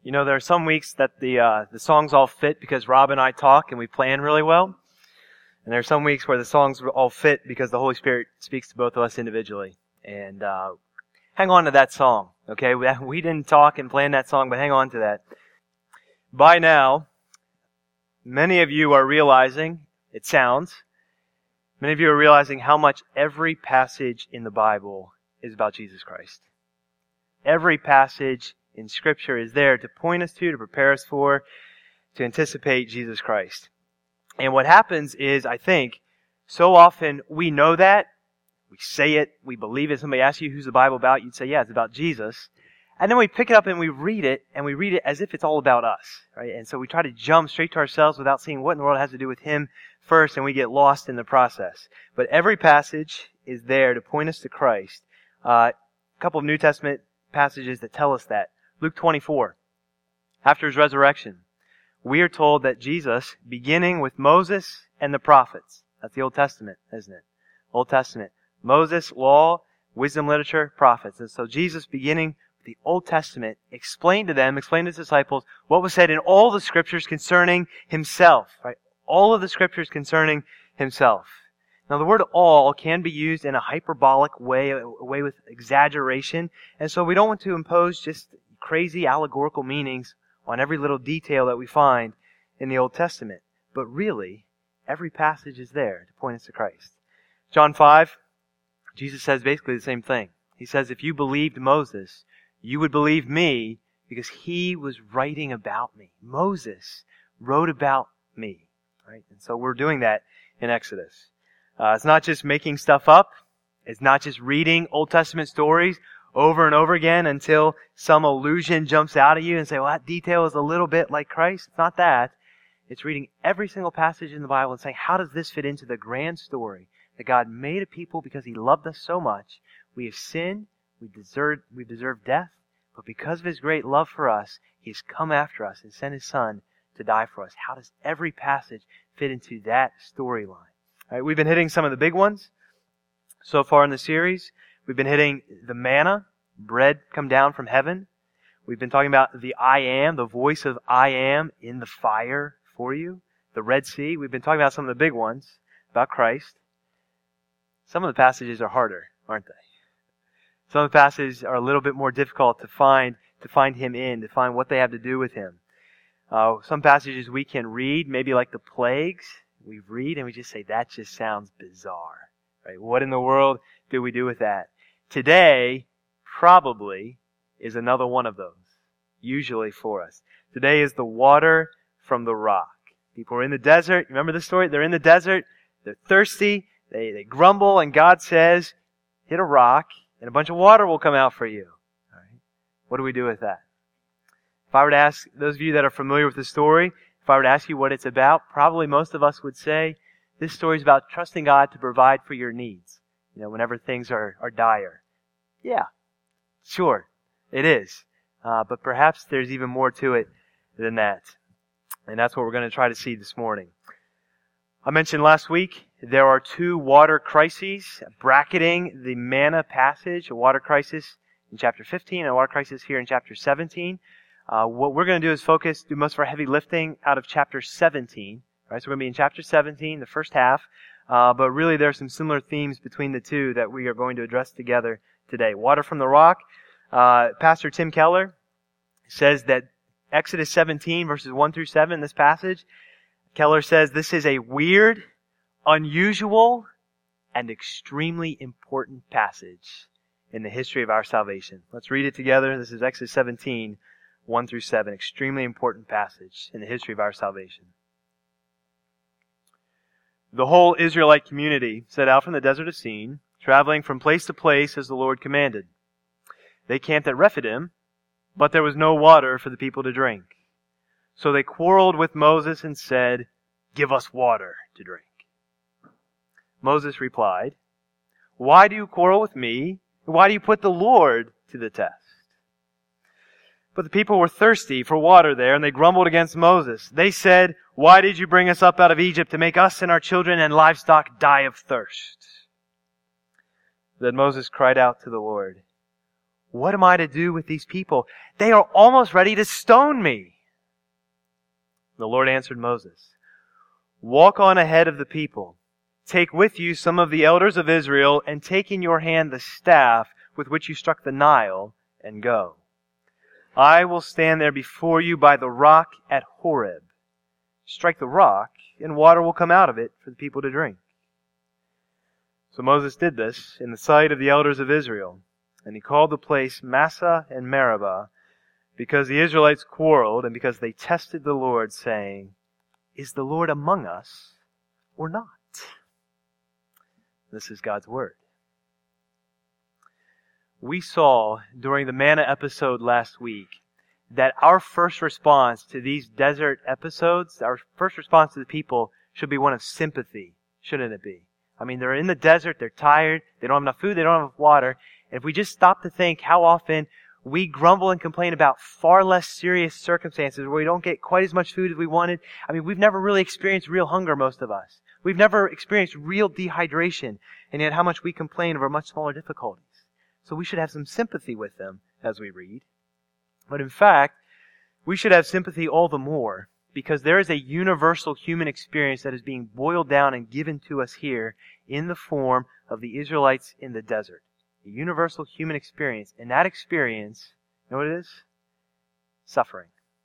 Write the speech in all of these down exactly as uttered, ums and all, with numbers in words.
You know, there are some weeks that the uh, the songs all fit because Rob and I talk and we plan really well. And there are some weeks where the songs all fit because the Holy Spirit speaks to both of us individually. And uh, hang on to that song, okay? We, we didn't talk and plan that song, but hang on to that. By now, many of you are realizing, it sounds, many of you are realizing how much every passage in the Bible is about Jesus Christ. Every passage in Scripture is there to point us to, to prepare us for, to anticipate Jesus Christ. And what happens is, I think, so often we know that, we say it, we believe it. Somebody asks you, who's the Bible about? You'd say, yeah, it's about Jesus. And then we pick it up and we read it, and we read it as if it's all about us, right? And so we try to jump straight to ourselves without seeing what in the world it has to do with Him first, and we get lost in the process. But every passage is there to point us to Christ. Uh, a couple of New Testament passages that tell us that. Luke twenty-four, after His resurrection, we are told that Jesus, beginning with Moses and the prophets, that's the Old Testament, isn't it? Old Testament. Moses, law, wisdom, literature, prophets. And so Jesus, beginning with the Old Testament, explained to them, explained to His disciples, what was said in all the Scriptures concerning Himself, right? All of the Scriptures concerning Himself. Now the word all can be used in a hyperbolic way, a way with exaggeration, and so we don't want to impose just crazy allegorical meanings on every little detail that we find in the Old Testament. But really, every passage is there to point us to Christ. John five, Jesus says basically the same thing. He says, if you believed Moses, you would believe me because he was writing about me. Moses wrote about me. Right? And so we're doing that in Exodus. Uh, it's not just making stuff up. It's not just reading Old Testament stories over and over again until some illusion jumps out at you and say, well, that detail is a little bit like Christ. It's not that. It's reading every single passage in the Bible and saying, how does this fit into the grand story that God made a people because He loved us so much? We have sinned. We deserve, we deserve death. But because of His great love for us, He has come after us and sent His Son to die for us. How does every passage fit into that storyline? All right, we've been hitting some of the big ones so far in the series. We've been hitting the manna, bread come down from heaven. We've been talking about the I Am, the voice of I Am in the fire for you. The Red Sea. We've been talking about some of the big ones about Christ. Some of the passages are harder, aren't they? Some of the passages are a little bit more difficult to find, to find Him in, to find what they have to do with Him. Uh, some passages we can read, maybe like the plagues. We read and we just say, that just sounds bizarre. Right? What in the world do we do with that? Today, probably, is another one of those, usually for us. Today is the water from the rock. People are in the desert. Remember the story? They're in the desert. They're thirsty. They, they grumble, and God says, hit a rock, and a bunch of water will come out for you. All right? What do we do with that? If I were to ask those of you that are familiar with the story, if I were to ask you what it's about, probably most of us would say, this story is about trusting God to provide for your needs. You know, whenever things are, are dire. Yeah, sure, it is. Uh, but perhaps there's even more to it than that. And that's what we're going to try to see this morning. I mentioned last week, there are two water crises bracketing the manna passage, a water crisis in chapter fifteen and a water crisis here in chapter seventeen. Uh, what we're going to do is focus, do most of our heavy lifting out of chapter seventeen. Right, so we're going to be in chapter seventeen, the first half. Uh, but really there are some similar themes between the two that we are going to address together today. Water from the rock. Uh, Pastor Tim Keller says that Exodus seventeen, verses one through seven, this passage, Keller says this is a weird, unusual, and extremely important passage in the history of our salvation. Let's read it together. This is Exodus seventeen, one through seven. Extremely important passage in the history of our salvation. The whole Israelite community set out from the desert of Sin, traveling from place to place as the Lord commanded. They camped at Rephidim, but there was no water for the people to drink. So they quarreled with Moses and said, "Give us water to drink." Moses replied, "Why do you quarrel with me? Why do you put the Lord to the test?" But the people were thirsty for water there, and they grumbled against Moses. They said, "Why did you bring us up out of Egypt to make us and our children and livestock die of thirst?" Then Moses cried out to the Lord, What am I to do with these people? They are almost ready to stone me. The Lord answered Moses, walk on ahead of the people. Take with you some of the elders of Israel, and take in your hand the staff with which you struck the Nile, and go. I will stand there before you by the rock at Horeb. Strike the rock, and water will come out of it for the people to drink. So Moses did this in the sight of the elders of Israel, and he called the place Massah and Meribah, because the Israelites quarreled, and because they tested the Lord, saying, is the Lord among us or not? This is God's Word. We saw during the manna episode last week that our first response to these desert episodes, our first response to the people, should be one of sympathy, shouldn't it be? I mean, they're in the desert, they're tired, they don't have enough food, they don't have enough water. And if we just stop to think how often we grumble and complain about far less serious circumstances where we don't get quite as much food as we wanted. I mean, we've never really experienced real hunger, most of us. We've never experienced real dehydration, and yet how much we complain over much smaller difficulties. So we should have some sympathy with them as we read. But in fact, we should have sympathy all the more because there is a universal human experience that is being boiled down and given to us here in the form of the Israelites in the desert. A universal human experience. And that experience, you know what it is? Suffering.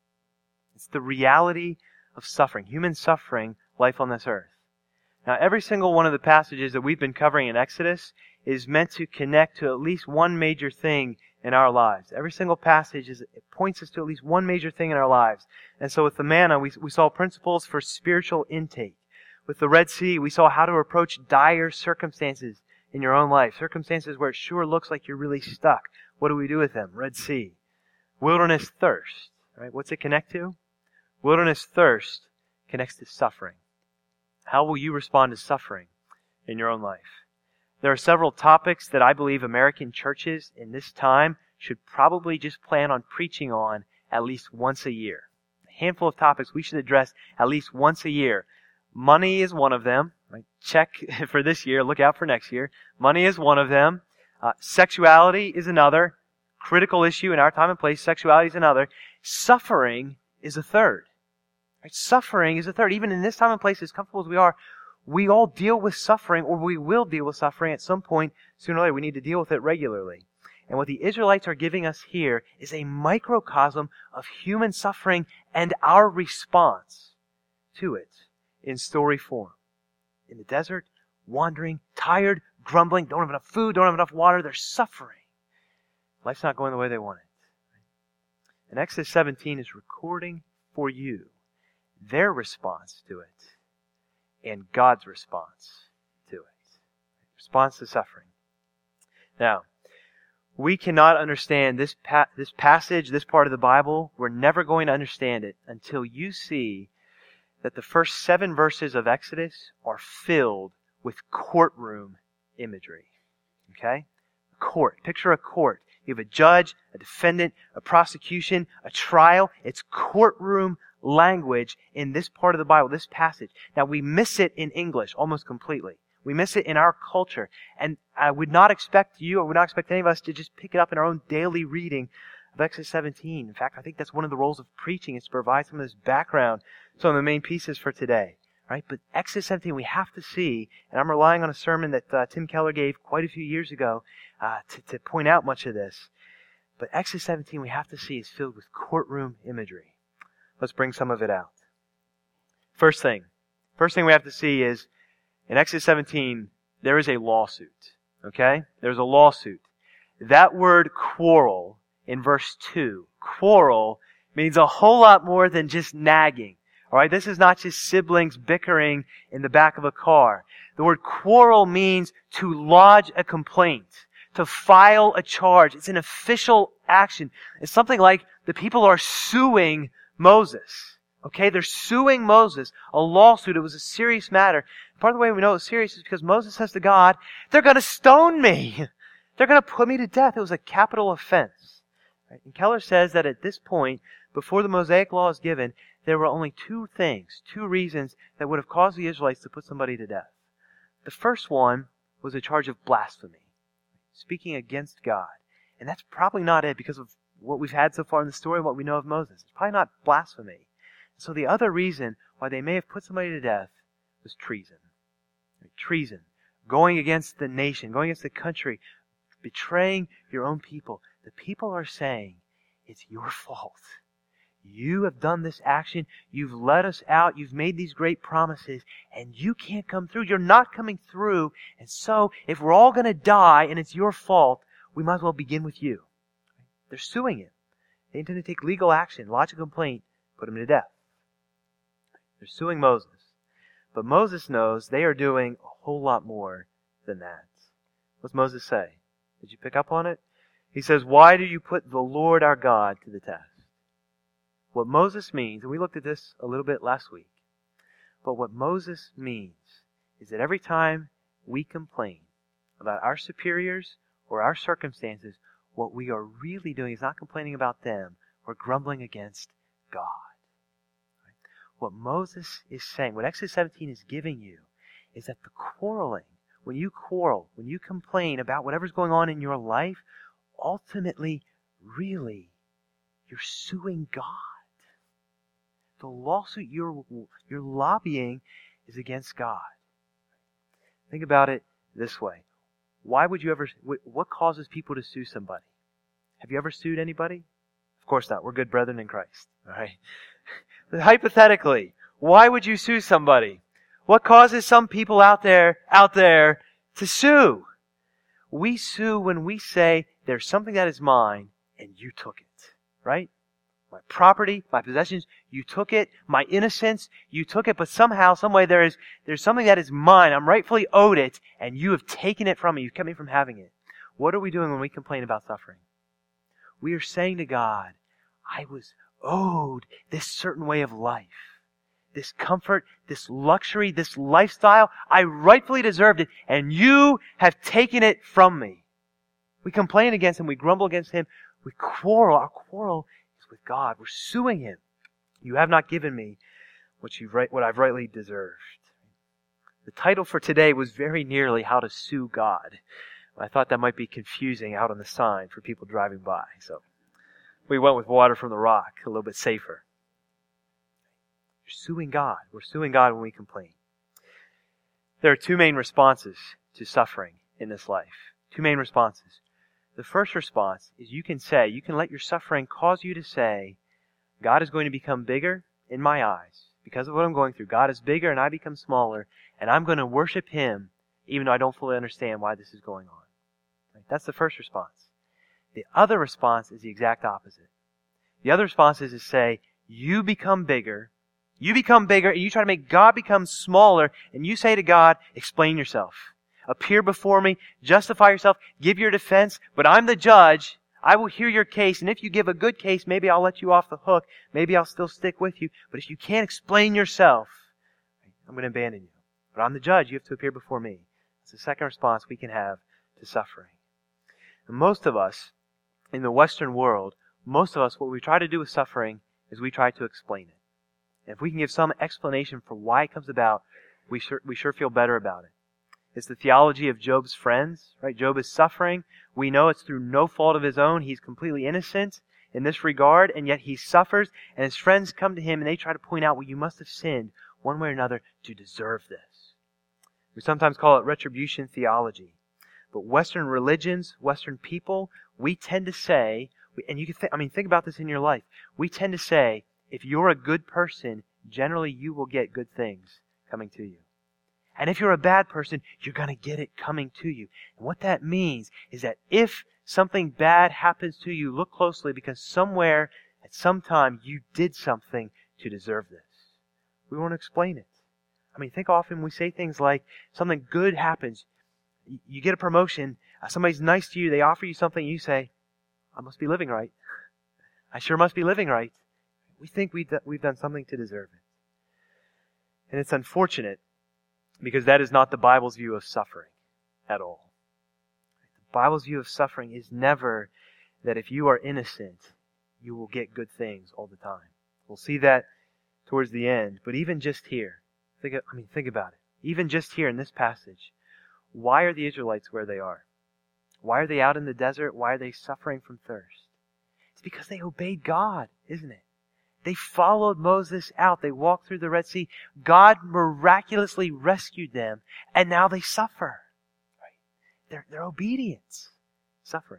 It's the reality of suffering. Human suffering, life on this earth. Now, every single one of the passages that we've been covering in Exodus is meant to connect to at least one major thing in our lives. Every single passage is, it points us to at least one major thing in our lives. And so with the manna, we, we saw principles for spiritual intake. With the Red Sea, we saw how to approach dire circumstances in your own life. Circumstances where it sure looks like you're really stuck. What do we do with them? Red Sea. Wilderness thirst. Right? What's it connect to? Wilderness thirst connects to suffering. How will you respond to suffering in your own life? There are several topics that I believe American churches in this time should probably just plan on preaching on at least once a year. A handful of topics we should address at least once a year. Money is one of them. Right? Check for this year. Look out for next year. Money is one of them. Uh, sexuality is another. Critical issue in our time and place. Sexuality is another. Suffering is a third. Right? Suffering is a third. Even in this time and place, as comfortable as we are, we all deal with suffering, or we will deal with suffering at some point sooner or later. We need to deal with it regularly. And what the Israelites are giving us here is a microcosm of human suffering and our response to it in story form. In the desert, wandering, tired, grumbling, don't have enough food, don't have enough water, they're suffering. Life's not going the way they want it. And Exodus seventeen is recording for you their response to it and God's response to it. Response to suffering. Now, we cannot understand this pa- this passage, this part of the Bible. We're never going to understand it until you see that the first seven verses of Exodus are filled with courtroom imagery. Okay? A court. Picture a court. You have a judge, a defendant, a prosecution, a trial. It's courtroom language in this part of the Bible, this passage. Now, we miss it in English almost completely. We miss it in our culture. And I would not expect you, I would not expect any of us to just pick it up in our own daily reading of Exodus seventeen. In fact, I think that's one of the roles of preaching, is to provide some of this background, some of the main pieces for today. Right? But Exodus seventeen we have to see, and I'm relying on a sermon that uh, Tim Keller gave quite a few years ago uh, to, to point out much of this. But Exodus seventeen we have to see is filled with courtroom imagery. Let's bring some of it out. First thing. First thing we have to see is, in Exodus seventeen, there is a lawsuit. Okay? There's a lawsuit. That word quarrel in verse two, quarrel, means a whole lot more than just nagging. Alright? This is not just siblings bickering in the back of a car. The word quarrel means to lodge a complaint, to file a charge. It's an official action. It's something like the people are suing Moses. Okay, they're suing Moses. A lawsuit. It was a serious matter. Part of the way we know it's serious is because Moses says to God, they're going to stone me. They're going to put me to death. It was a capital offense. Right? And Keller says that at this point, before the Mosaic Law is given, there were only two things, two reasons that would have caused the Israelites to put somebody to death. The first one was a charge of blasphemy, speaking against God. And that's probably not it because of what we've had so far in the story and what we know of Moses. It's probably not blasphemy. So the other reason why they may have put somebody to death was treason. Treason. Going against the nation, going against the country, betraying your own people. The people are saying, it's your fault. You have done this action. You've let us out. You've made these great promises, and you can't come through. You're not coming through. And so, if we're all going to die and it's your fault, we might as well begin with you. They're suing him. They intend to take legal action, lodge a complaint, put him to death. They're suing Moses. But Moses knows they are doing a whole lot more than that. What's Moses say? Did you pick up on it? He says, why do you put the Lord our God to the test? What Moses means, and we looked at this a little bit last week, but what Moses means is that every time we complain about our superiors or our circumstances, what we are really doing is not complaining about them. We're grumbling against God. What Moses is saying, what Exodus seventeen is giving you, is that the quarreling, when you quarrel, when you complain about whatever's going on in your life, ultimately, really, you're suing God. The lawsuit you're, you're lobbying is against God. Think about it this way. Why would you ever, what causes people to sue somebody? Have you ever sued anybody? Of course not. We're good brethren in Christ. All right. But hypothetically, why would you sue somebody? What causes some people out there, out there to sue? We sue when we say there's something that is mine and you took it. Right? My property, my possessions, you took it. My innocence, you took it. But somehow, some way, there is there's something that is mine. I'm rightfully owed it, and you have taken it from me. You've kept me from having it. What are we doing when we complain about suffering? We are saying to God, I was owed this certain way of life. This comfort, this luxury, this lifestyle. I rightfully deserved it, and you have taken it from me. We complain against Him. We grumble against Him. We quarrel. Our quarrel with God. We're suing Him. You have not given me what you've right, what I've rightly deserved. The title for today was very nearly How to Sue God. I thought that might be confusing out on the sign for people driving by. So we went with Water from the Rock, a little bit safer. You're suing God. We're suing God when we complain. There are two main responses to suffering in this life. Two main responses. The first response is you can say, you can let your suffering cause you to say, God is going to become bigger in my eyes. Because of what I'm going through, God is bigger and I become smaller, and I'm going to worship Him even though I don't fully understand why this is going on. Right? That's the first response. The other response is the exact opposite. The other response is to say, you become bigger, you become bigger, and you try to make God become smaller, and you say to God, explain yourself. Appear before me, justify yourself, give your defense, but I'm the judge. I will hear your case, and if you give a good case, maybe I'll let you off the hook. Maybe I'll still stick with you. But if you can't explain yourself, I'm going to abandon you. But I'm the judge. You have to appear before me. It's the second response we can have to suffering. And most of us, in the Western world, most of us, what we try to do with suffering is we try to explain it. And if we can give some explanation for why it comes about, we sure, we sure feel better about it. It's the theology of Job's friends, right? Job is suffering. We know it's through no fault of his own. He's completely innocent in this regard, and yet he suffers, and his friends come to him and they try to point out, well, you must have sinned one way or another to deserve this. We sometimes call it retribution theology. But Western religions, Western people, we tend to say, and you can think, I mean, think about this in your life. We tend to say, if you're a good person, generally you will get good things coming to you. And if you're a bad person, you're going to get it coming to you. And what that means is that if something bad happens to you, look closely because somewhere, at some time, you did something to deserve this. We won't explain it. I mean, think often we say things like, something good happens. You get a promotion, somebody's nice to you, they offer you something, you say, I must be living right. I sure must be living right. We think we've we've done something to deserve it. And it's unfortunate because that is not the Bible's view of suffering at all. The Bible's view of suffering is never that if you are innocent, you will get good things all the time. We'll see that towards the end. But even just here, think of, I mean, think about it. Even just here in this passage, why are the Israelites where they are? Why are they out in the desert? Why are they suffering from thirst? It's because they obeyed God, isn't it? They followed Moses out. They walked through the Red Sea. God miraculously rescued them, and now they suffer. Right? Their, their obedience, suffering.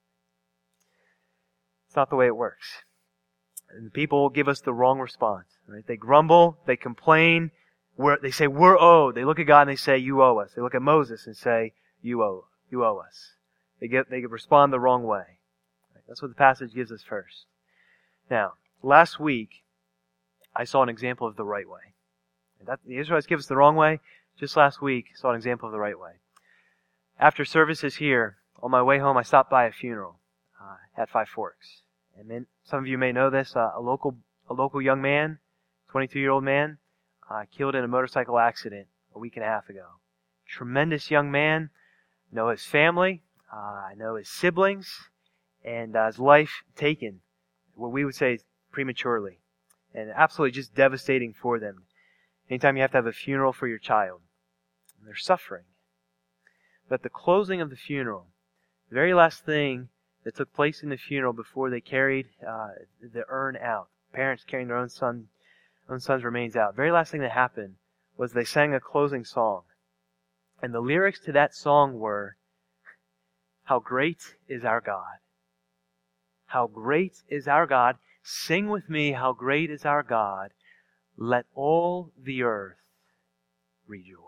It's not the way it works. And people give us the wrong response. Right? They grumble, they complain, we're, they say, we're owed. They look at God and they say, you owe us. They look at Moses and say, you owe, you owe us. They get, they respond the wrong way. Right? That's what the passage gives us first. Now, last week, I saw an example of the right way. That, the Israelites give us the wrong way. Just last week, I saw an example of the right way. After services here, on my way home, I stopped by a funeral uh, at Five Forks. And then, some of you may know this, uh, a local a local young man, twenty-two-year-old man, uh, killed in a motorcycle accident a week and a half ago. Tremendous young man. I know his family. Uh, I know his siblings. And uh, his life taken, what we would say, prematurely. And absolutely just devastating for them. Anytime you have to have a funeral for your child. And they're suffering. But at the closing of the funeral, the very last thing that took place in the funeral before they carried uh, the urn out, parents carrying their own son, own son's remains out, very last thing that happened was they sang a closing song. And the lyrics to that song were, "How great is our God. How great is our God. Sing with me, how great is our God. Let all the earth rejoice."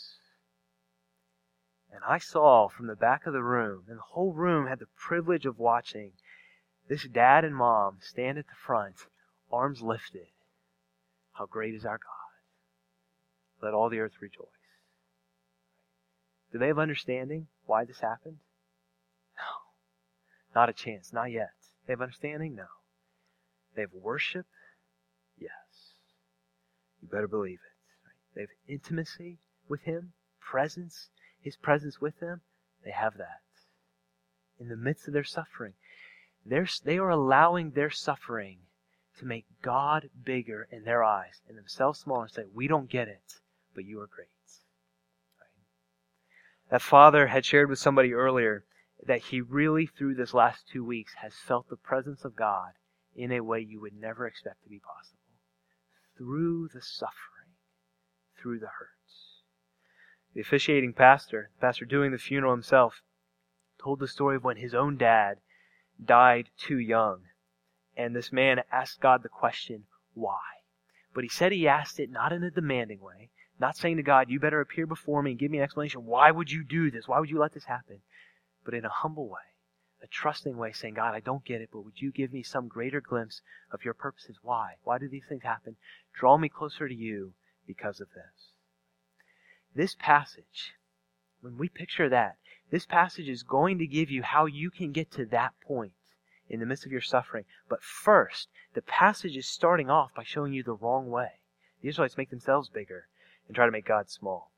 And I saw from the back of the room, and the whole room had the privilege of watching, this dad and mom stand at the front, arms lifted. How great is our God. Let all the earth rejoice. Do they have understanding why this happened? No. Not a chance. Not yet. They have understanding? No. They have worship? Yes. You better believe it. They have intimacy with Him, presence, His presence with them. They have that. In the midst of their suffering, they're, they are allowing their suffering to make God bigger in their eyes and themselves smaller and say, we don't get it, but you are great. Right? That father had shared with somebody earlier that he really, through this last two weeks, has felt the presence of God in a way you would never expect to be possible. Through the suffering, through the hurts. The officiating pastor, the pastor doing the funeral himself, told the story of when his own dad died too young. And this man asked God the question, why? But he said he asked it not in a demanding way, not saying to God, you better appear before me and give me an explanation. Why would you do this? Why would you let this happen? But in a humble way, a trusting way, saying, God, I don't get it, but would you give me some greater glimpse of your purposes? Why? Why do these things happen? Draw me closer to you because of this. This passage, when we picture that, this passage is going to give you how you can get to that point in the midst of your suffering. But first, the passage is starting off by showing you the wrong way. The Israelites make themselves bigger and try to make God small.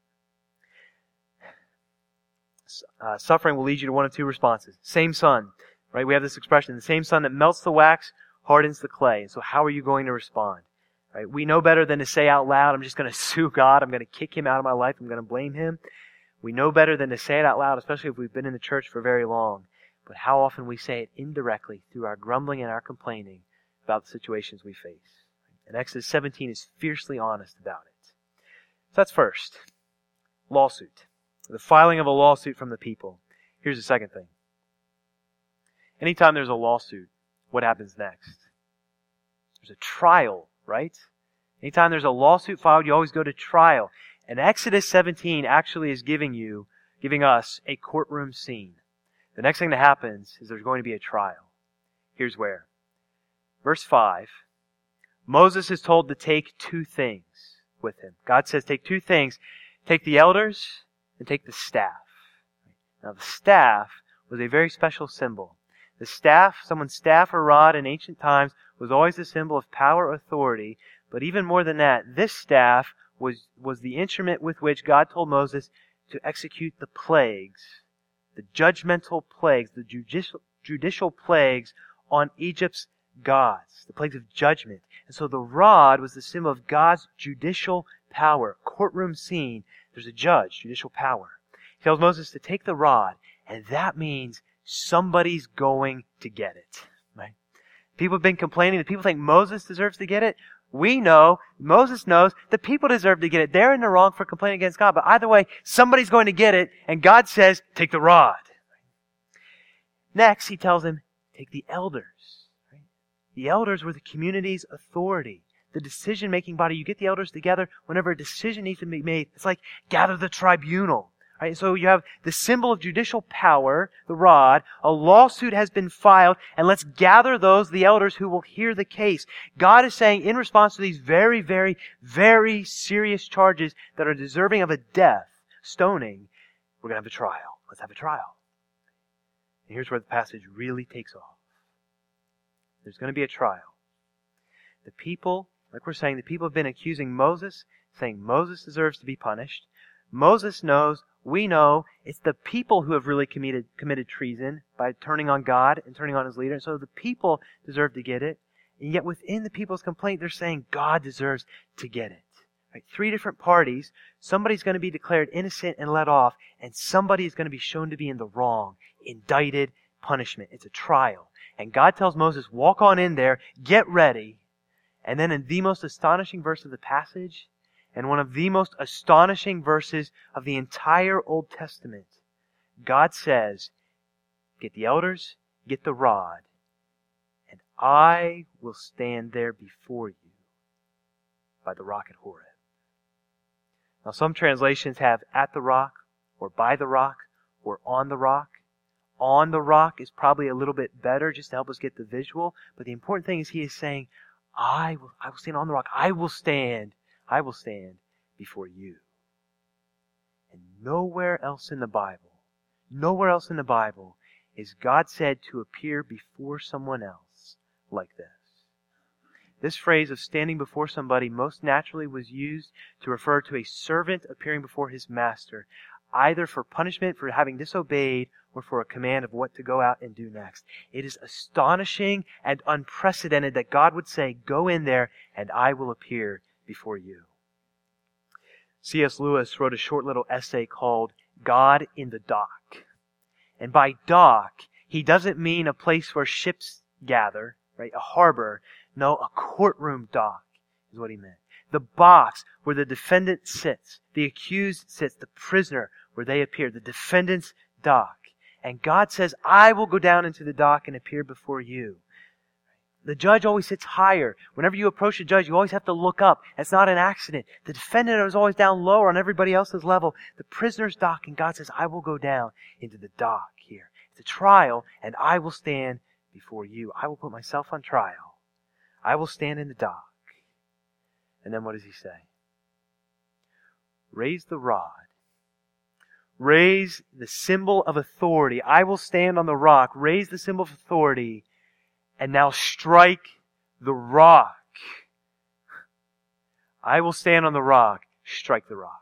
Uh, suffering will lead you to one of two responses. Same sun, right? We have this expression, the same sun that melts the wax hardens the clay. And so how are you going to respond? Right? We know better than to say out loud, I'm just going to sue God, I'm going to kick Him out of my life, I'm going to blame Him. We know better than to say it out loud, especially if we've been in the church for very long. But how often we say it indirectly through our grumbling and our complaining about the situations we face. And Exodus seventeen is fiercely honest about it. So that's first. Lawsuit. The filing of a lawsuit from the people. Here's the second thing. Anytime there's a lawsuit, what happens next? There's a trial, right? Anytime there's a lawsuit filed, you always go to trial. And Exodus seventeen actually is giving you, giving us a courtroom scene. The next thing that happens is there's going to be a trial. Here's where. Verse five. Moses is told to take two things with him. God says take two things. Take the elders and take the staff. Now the staff was a very special symbol. The staff, someone's staff or rod in ancient times, was always a symbol of power or authority. But even more than that, this staff was, was the instrument with which God told Moses to execute the plagues, the judgmental plagues, the judicial, judicial plagues on Egypt's gods, the plagues of judgment. And so the rod was the symbol of God's judicial power. Courtroom scene, there's a judge, judicial power. He tells Moses to take the rod And that means somebody's going to get it. Right? People have been complaining that people think Moses deserves to get it. We know, Moses knows, the people deserve to get it. They're in the wrong for complaining against God. But either way, somebody's going to get it, and God says, take the rod. Next, he tells him, take the elders. Right? The elders were the community's authority, the decision-making body. You get the elders together whenever a decision needs to be made. It's like gather the tribunal. Right? So you have the symbol of judicial power, the rod. A lawsuit has been filed, and let's gather those, the elders, who will hear the case. God is saying, in response to these very, very, very serious charges that are deserving of a death, stoning, we're going to have a trial. Let's have a trial. And here's where the passage really takes off. There's going to be a trial. The people, like we're saying, the people have been accusing Moses, saying Moses deserves to be punished. Moses knows, we know, it's the people who have really committed committed treason by turning on God and turning on His leader. And so the people deserve to get it. And yet within the people's complaint, they're saying God deserves to get it. Right? Three different parties. Somebody's going to be declared innocent and let off, and somebody is going to be shown to be in the wrong, indicted, punishment. It's a trial. And God tells Moses, walk on in there, get ready. And then in the most astonishing verse of the passage, and one of the most astonishing verses of the entire Old Testament, God says, get the elders, get the rod, and I will stand there before you by the rock at Horeb. Now some translations have at the rock, or by the rock, or on the rock. On the rock is probably a little bit better just to help us get the visual. But the important thing is he is saying, I will, I will stand on the rock. I will stand. I will stand before you. And nowhere else in the Bible, nowhere else in the Bible is God said to appear before someone else like this. This phrase of standing before somebody most naturally was used to refer to a servant appearing before his master, either for punishment for having disobeyed or for a command of what to go out and do next. It is astonishing and unprecedented that God would say, go in there and I will appear before you. C S Lewis wrote a short little essay called God in the Dock. And by dock, he doesn't mean a place where ships gather, right? A harbor. No, a courtroom dock is what he meant. The box where the defendant sits, the accused sits, the prisoner where they appear, the defendant's dock. And God says, I will go down into the dock and appear before you. The judge always sits higher. Whenever you approach a judge, you always have to look up. It's not an accident. The defendant is always down lower on everybody else's level. The prisoner's dock, and God says, I will go down into the dock here. It's a trial, and I will stand before you. I will put myself on trial. I will stand in the dock. And then what does he say? Raise the rod. Raise the symbol of authority. I will stand on the rock. Raise the symbol of authority. And now strike the rock. I will stand on the rock. Strike the rock.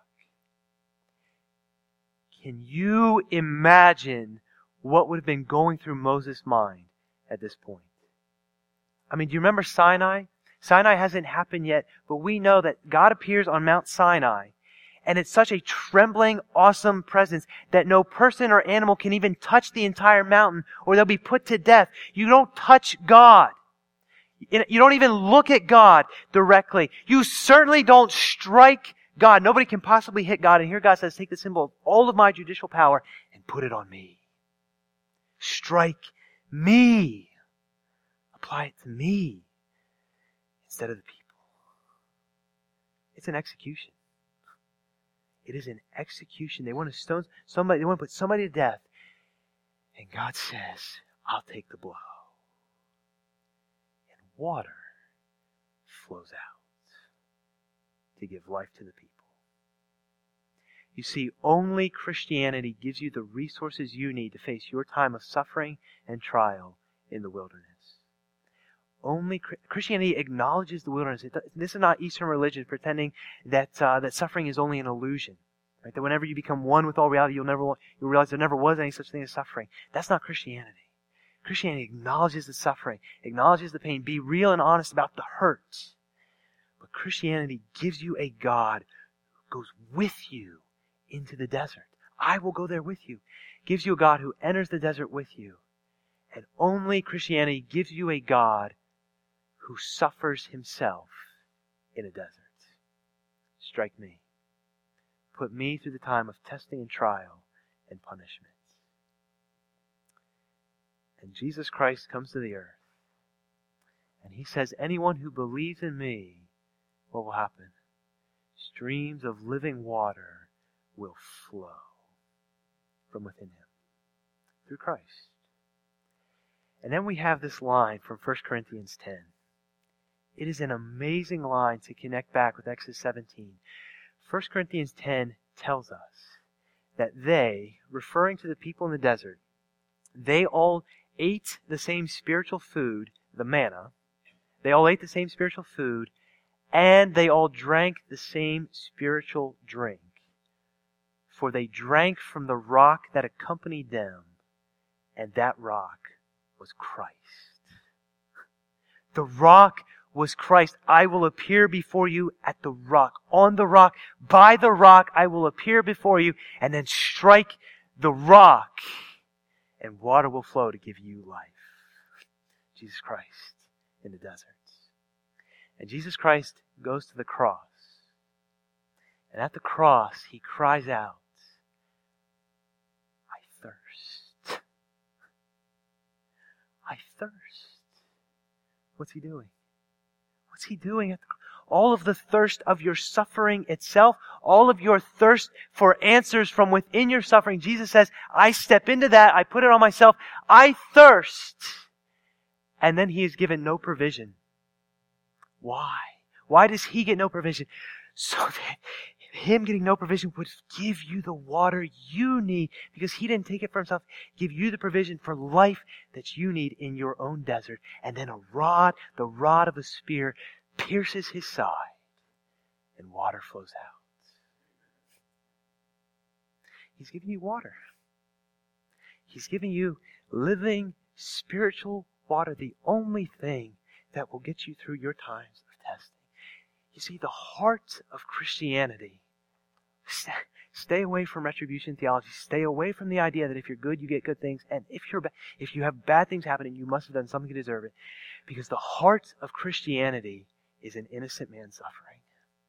Can you imagine what would have been going through Moses' mind at this point? I mean, do you remember Sinai? Sinai hasn't happened yet, but we know that God appears on Mount Sinai. And it's such a trembling, awesome presence that no person or animal can even touch the entire mountain or they'll be put to death. You don't touch God. You don't even look at God directly. You certainly don't strike God. Nobody can possibly hit God. And here God says, take the symbol of all of my judicial power and put it on me. Strike me. Apply it to me instead of the people. It's an execution. It is an execution. They want to stone somebody. They want to put somebody to death. And God says, I'll take the blow. And water flows out to give life to the people. You see, only Christianity gives you the resources you need to face your time of suffering and trial in the wilderness. Only Christianity acknowledges the wilderness. It, this is not Eastern religion pretending that uh, that suffering is only an illusion. Right? That whenever you become one with all reality, you'll never you'll realize there never was any such thing as suffering. That's not Christianity. Christianity acknowledges the suffering, acknowledges the pain. Be real and honest about the hurt. But Christianity gives you a God who goes with you into the desert. I will go there with you. gives you a God who enters the desert with you. And only Christianity gives you a God who suffers himself in a desert. Strike me. Put me through the time of testing and trial and punishment. And Jesus Christ comes to the earth. And he says, anyone who believes in me, what will happen? Streams of living water will flow from within him through Christ. And then we have this line from First Corinthians ten. It is an amazing line to connect back with Exodus seventeen. First Corinthians ten tells us that they, referring to the people in the desert, they all ate the same spiritual food, the manna. They all ate the same spiritual food, and they all drank the same spiritual drink. For they drank from the rock that accompanied them, and that rock was Christ. The rock was Christ. I will appear before you at the rock, on the rock, by the rock I will appear before you, and then strike the rock, and water will flow to give you life. Jesus Christ in the desert. And Jesus Christ goes to the cross. And at the cross, he cries out, I thirst. I thirst. What's he doing? What's he doing at the cross? All of the thirst of your suffering itself, all of your thirst for answers from within your suffering, Jesus says, I step into that, I put it on myself, I thirst. And then he is given no provision. Why? Why does he get no provision? So that him getting no provision would give you the water you need, because he didn't take it for himself. Give you the provision for life that you need in your own desert. And then a rod, the rod of a spear, pierces his side, and water flows out. He's giving you water. He's giving you living spiritual water, the only thing that will get you through your times of testing. You see, the heart of Christianity, stay away from retribution theology. Stay away from the idea that if you're good, you get good things. And if you're ba- if you have bad things happening, you must have done something to deserve it. Because the heart of Christianity is an innocent man suffering.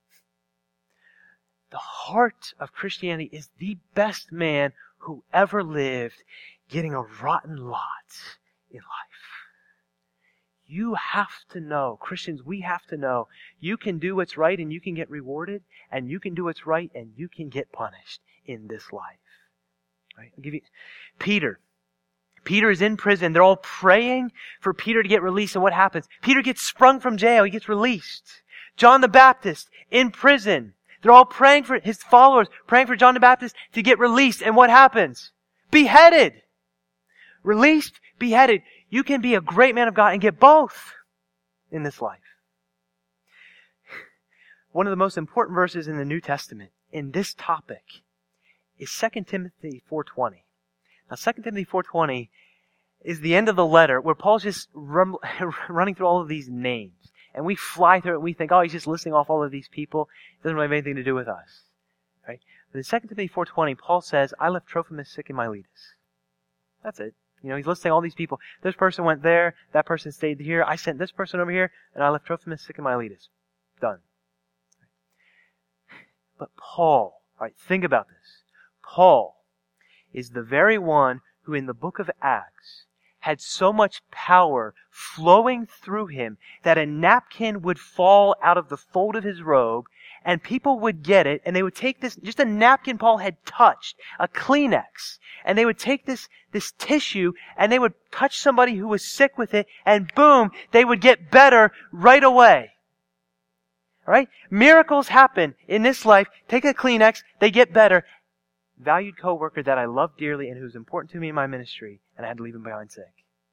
The heart of Christianity is the best man who ever lived getting a rotten lot in life. You have to know, Christians, we have to know, you can do what's right and you can get rewarded, and you can do what's right and you can get punished in this life. Right? I'll give you Peter. Peter is in prison. They're all praying for Peter to get released, and what happens? Peter gets sprung from jail. He gets released. John the Baptist in prison. They're all praying for his followers, praying for John the Baptist to get released, and what happens? Beheaded. Released, beheaded. You can be a great man of God and get both in this life. One of the most important verses in the New Testament in this topic is Second Timothy four twenty. Now, Second Timothy four twenty is the end of the letter where Paul's just rum- running through all of these names. And we fly through it and we think, oh, he's just listing off all of these people. It doesn't really have anything to do with us. Right? But in Second Timothy four twenty, Paul says, I left Trophimus sick in Miletus. That's it. You know, he's listing all these people. This person went there, that person stayed here, I sent this person over here, and I left Trophimus sick in Miletus. Done. But Paul, all right, think about this. Paul is the very one who in the book of Acts had so much power flowing through him that a napkin would fall out of the fold of his robe, and people would get it, and they would take this, just a napkin Paul had touched, a Kleenex, and they would take this, this tissue, and they would touch somebody who was sick with it, and boom, they would get better right away. All right? Miracles happen in this life. Take a Kleenex, they get better. Valued coworker that I love dearly and who's important to me in my ministry, and I had to leave him behind sick.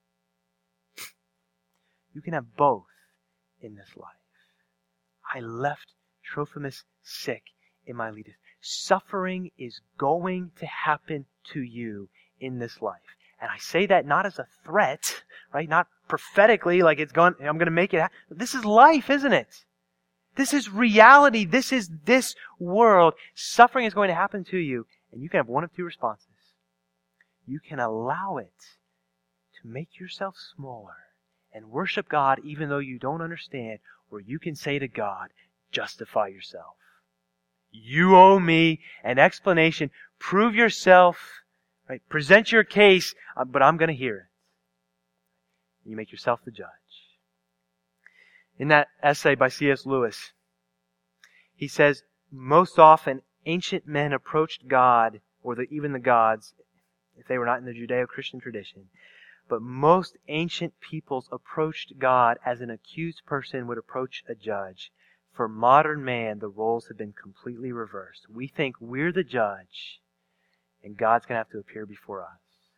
You can have both in this life. I left Trophimus sick in Miletus. Suffering is going to happen to you in this life. And I say that not as a threat, right? Not prophetically, like it's going, I'm going to make it happen. This is life, isn't it? This is reality. This is this world. Suffering is going to happen to you. And you can have one of two responses. you can allow it to make yourself smaller and worship God even though you don't understand, where you can say to God, justify yourself. You owe me an explanation. Prove yourself, right? Present your case, uh, but I'm going to hear it. You make yourself the judge. In that essay by C S Lewis, he says, most often ancient men approached God, or the, even the gods, if they were not in the Judeo-Christian tradition, but most ancient peoples approached God as an accused person would approach a judge. For modern man, the roles have been completely reversed. We think we're the judge, and God's going to have to appear before us.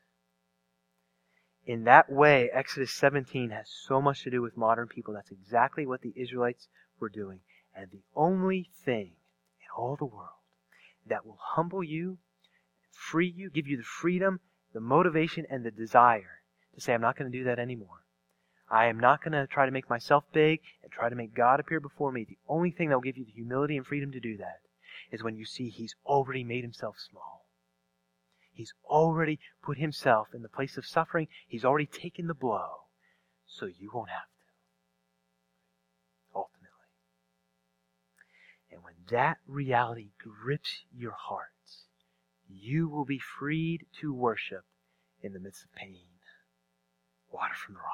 In that way, Exodus seventeen has so much to do with modern people. That's exactly what the Israelites were doing. And the only thing in all the world that will humble you, free you, give you the freedom, the motivation, and the desire to say, I'm not going to do that anymore. I am not going to try to make myself big and try to make God appear before me. The only thing that will give you the humility and freedom to do that is when you see He's already made Himself small. He's already put Himself in the place of suffering. He's already taken the blow, so you won't have to. Ultimately. And when that reality grips your hearts, you will be freed to worship in the midst of pain. Water from the rock.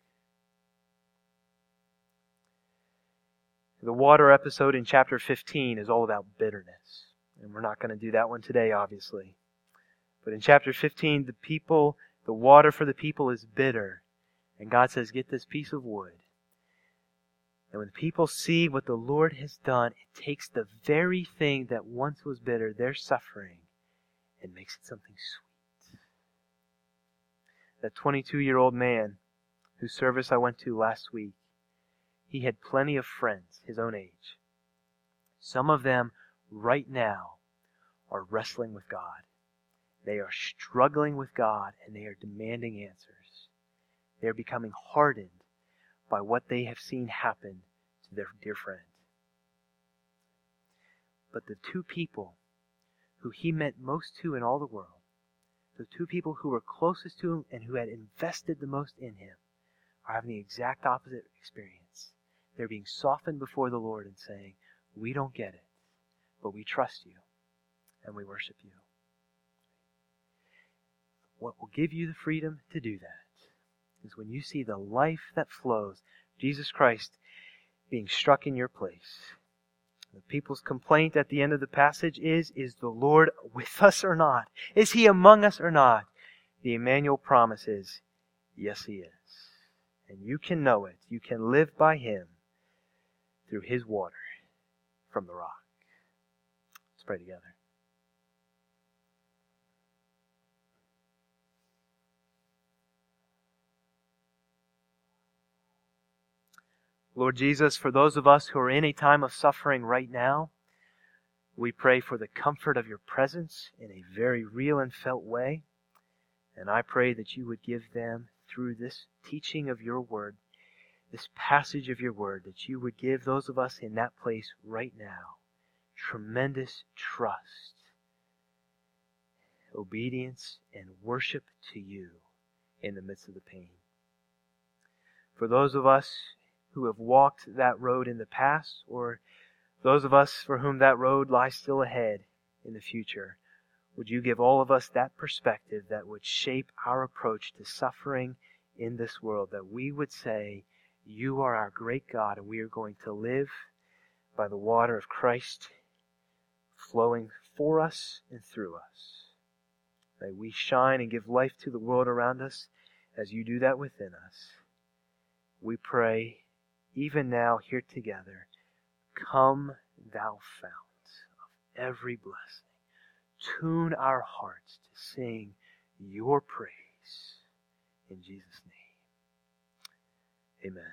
The water episode in chapter fifteen is all about bitterness. And we're not going to do that one today, obviously. But in chapter fifteen, the people, the water for the people is bitter. And God says, get this piece of wood. And when the people see what the Lord has done, it takes the very thing that once was bitter, their suffering, and makes it something sweet. That twenty-two-year-old man whose service I went to last week, he had plenty of friends his own age. Some of them right now are wrestling with God. They are struggling with God, and they are demanding answers. They are becoming hardened by what they have seen happen to their dear friend. But the two people who he meant most to in all the world, the two people who were closest to him and who had invested the most in him, are having the exact opposite experience. They're being softened before the Lord and saying, we don't get it, but we trust you and we worship you. What will give you the freedom to do that is when you see the life that flows, Jesus Christ being struck in your place. The people's complaint at the end of the passage is, is the Lord with us or not? Is He among us or not? The Emmanuel promise is, yes, He is. And you can know it. You can live by Him through His water from the rock. Let's pray together. Lord Jesus, for those of us who are in a time of suffering right now, we pray for the comfort of your presence in a very real and felt way. And I pray that you would give them, through this teaching of your word, this passage of your word, that you would give those of us in that place right now tremendous trust, obedience, and worship to you in the midst of the pain. For those of us who have walked that road in the past, or those of us for whom that road lies still ahead in the future, would you give all of us that perspective that would shape our approach to suffering in this world, that we would say, you are our great God, and we are going to live by the water of Christ flowing for us and through us. May we shine and give life to the world around us as you do that within us. We pray, even now here together, come thou fount of every blessing. Tune our hearts to sing your praise. In Jesus' name, amen.